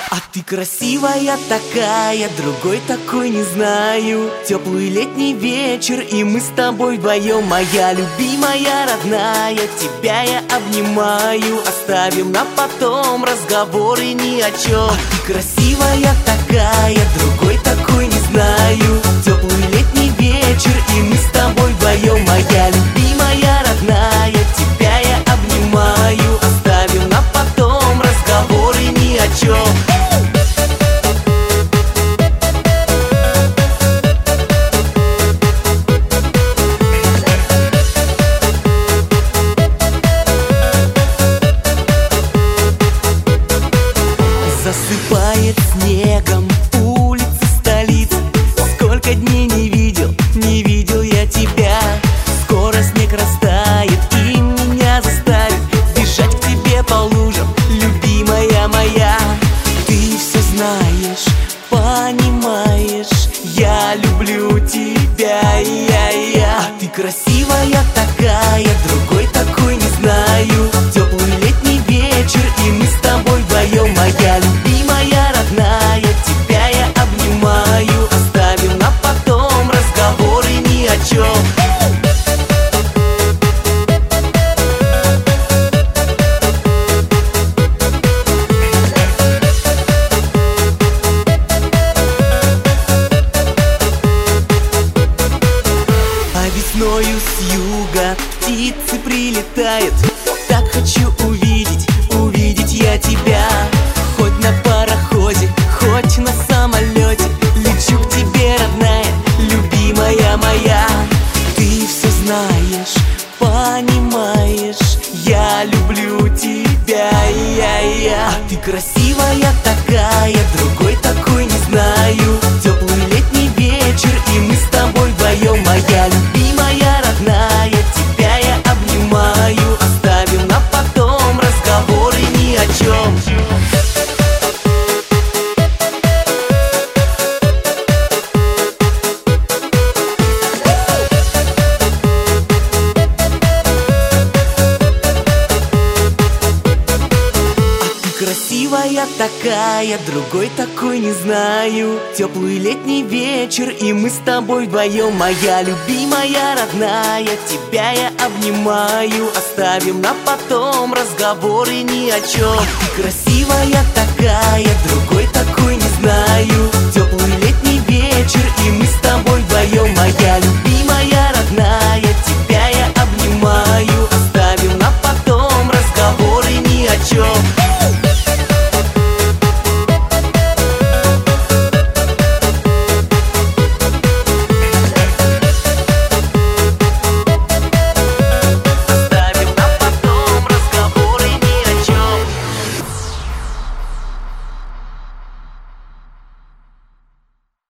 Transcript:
А ты красивая такая, другой такой не знаю. Теплый летний вечер, и мы с тобой вдвоем. Моя любимая, родная, тебя я обнимаю. Оставим на потом разговоры ни о чем. А ты красивая такая, другой такой не знаю. Теплый летний вечер, и мы с тобой вдвоем. Моя любимая, родная, тебя я обнимаю. Оставим на потом разговоры ни о чем. Засыпает снегом улицы столицы. Сколько дней не видел я тебя. Скоро снег растает и меня заставит бежать к тебе по лужам, любимая моя. Ты все знаешь, понимаешь, я люблю тебя, я. А ты красивая такая, другой такой не знаю. Теплый летний вечер, и мы с тобой вдвоем. Моя любимая, родная, тебя я обнимаю. Оставим на потом разговоры ни о чем. Весною с юга птицы прилетают. Так хочу увидеть я тебя. Хоть на пароходе, хоть на самолете. Лечу к тебе, родная, любимая моя. Ты все знаешь, понимаешь, я люблю тебя, я. А ты красивая такая, другой такой не знаю. Теплый летний вечер, и мы с тобой вдвоем. Моя любимая, родная, тебя я обнимаю. Оставим на потом разговоры ни о чем. Красивая такая, другой такой не знаю. Теплый летний вечер, и мы с тобой вдвоем. Моя любимая, родная, тебя я обнимаю. Оставим на потом разговоры ни о чем. Ты красивая такая, другой такой не знаю. Теплый летний вечер, и мы с тобой вдвоем. Моя любимая.